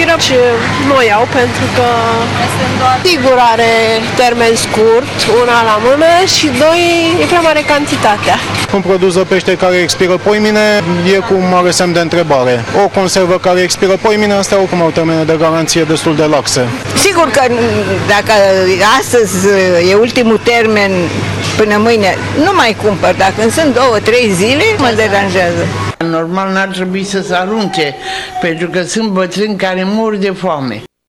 expiră și nu iau pentru că sigur are termen scurt, una la mână și doi, e prea mare cantitatea. Un produs de pește care expiră poimine e cu mare semn de întrebare. O conservă care expiră poimine, astea oricum au termene de garanție destul de laxe. Sigur că dacă astăzi e ultimul termen până mâine, nu mai cumpăr. Dacă sunt 2-3 zile, mă deranjează. Normal n-ar trebui să se arunce, pentru că sunt bătrâni care mor de foame.